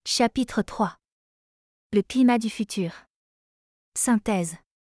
Chapitre 3. Le climat du futur. Synthèse.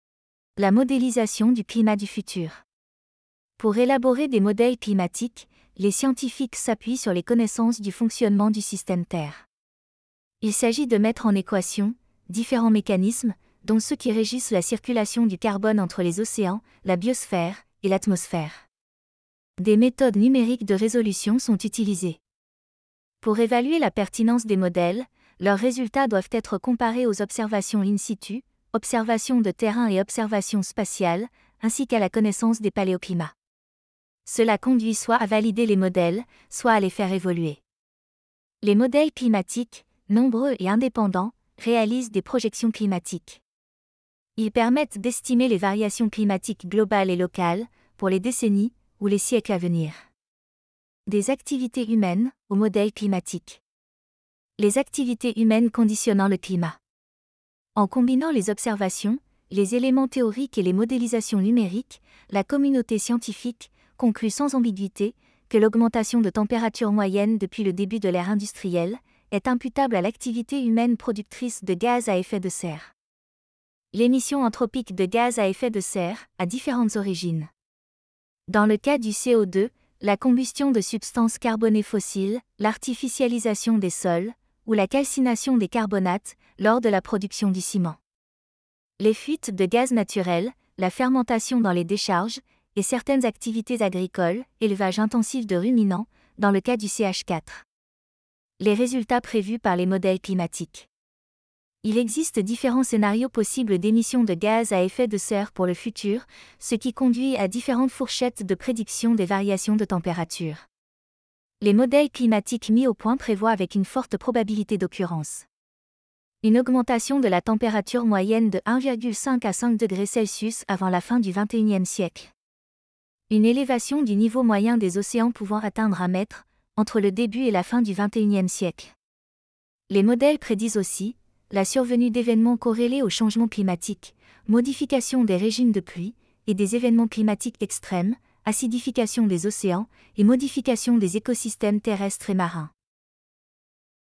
La modélisation du climat du futur. Pour élaborer des modèles climatiques, les scientifiques s'appuient sur les connaissances du fonctionnement du système Terre. Il s'agit de mettre en équation différents mécanismes, dont ceux qui régissent la circulation du carbone entre les océans, la biosphère et l'atmosphère. Des méthodes numériques de résolution sont utilisées. Pour évaluer la pertinence des modèles, leurs résultats doivent être comparés aux observations in situ, observations de terrain et observations spatiales, ainsi qu'à la connaissance des paléoclimats. Cela conduit soit à valider les modèles, soit à les faire évoluer. Les modèles climatiques, nombreux et indépendants, réalisent des projections climatiques. Ils permettent d'estimer les variations climatiques globales et locales, pour les décennies ou les siècles à venir. Des activités humaines aux modèles climatiques. Les activités humaines conditionnant le climat. En combinant les observations, les éléments théoriques et les modélisations numériques, la communauté scientifique conclut sans ambiguïté que l'augmentation de température moyenne depuis le début de l'ère industrielle est imputable à l'activité humaine productrice de gaz à effet de serre. L'émission anthropique de gaz à effet de serre a différentes origines. Dans le cas du CO2, la combustion de substances carbonées fossiles, l'artificialisation des sols, ou la calcination des carbonates, lors de la production du ciment. Les fuites de gaz naturel, la fermentation dans les décharges, et certaines activités agricoles, élevage intensif de ruminants, dans le cas du CH4. Les résultats prévus par les modèles climatiques. Il existe différents scénarios possibles d'émissions de gaz à effet de serre pour le futur, ce qui conduit à différentes fourchettes de prédiction des variations de température. Les modèles climatiques mis au point prévoient avec une forte probabilité d'occurrence une augmentation de la température moyenne de 1,5 à 5 degrés Celsius avant la fin du XXIe siècle. Une élévation du niveau moyen des océans pouvant atteindre 1 mètre, entre le début et la fin du XXIe siècle. Les modèles prédisent aussi la survenue d'événements corrélés au changement climatique, modification des régimes de pluie, et des événements climatiques extrêmes, acidification des océans, et modification des écosystèmes terrestres et marins.